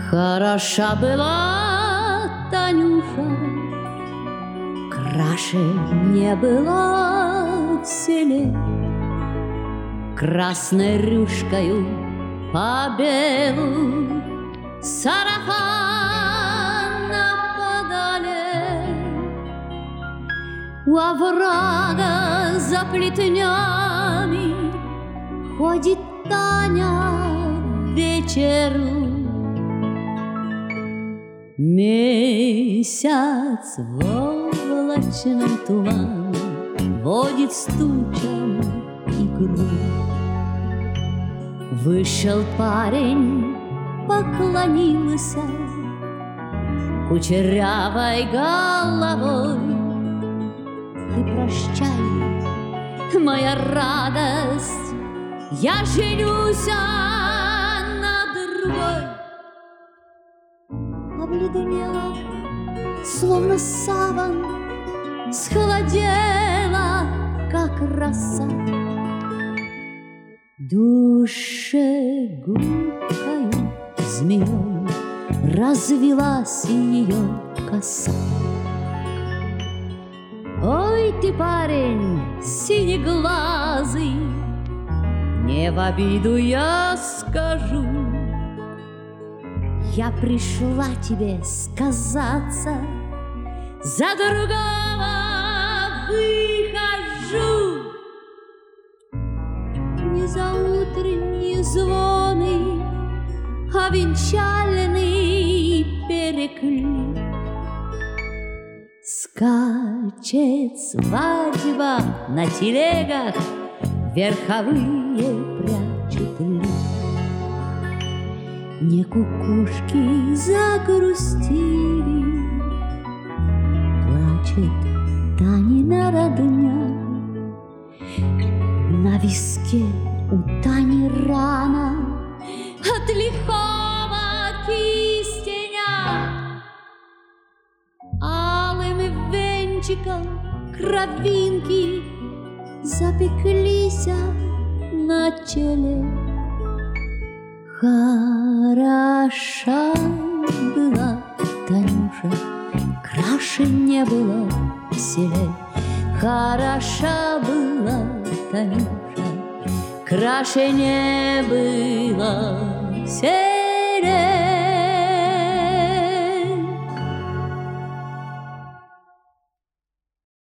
Хороша была Танюша, краше не было в селе. Красной рюшкою по белу сарафан нападали. У оврага за плетнями ходит Таня вечеру. Месяц в облачном тумане водит стучем игру. Вышел парень, поклонился кучерявой головой. Ты прощай, моя радость, я женюсь на другой. Обледенела, словно саван, схолодела, как роса. Душегубкою змеей развилась ее коса. Ой, ты, парень синеглазый, не в обиду я скажу, я пришла тебе сказаться, за другого выхожу. Не заутренние звоны, а венчальный переклик. Скачет свадьба на телегах, верховые прячут лик. Не кукушки загрустили, плачет Танина родня. На виске у Тани рана от лихого кистеня. Алым венчиком кровинки запеклись на челе. Хороша была Танюша, краше не было в селе. Хороша была Танюша, краше не было в селе.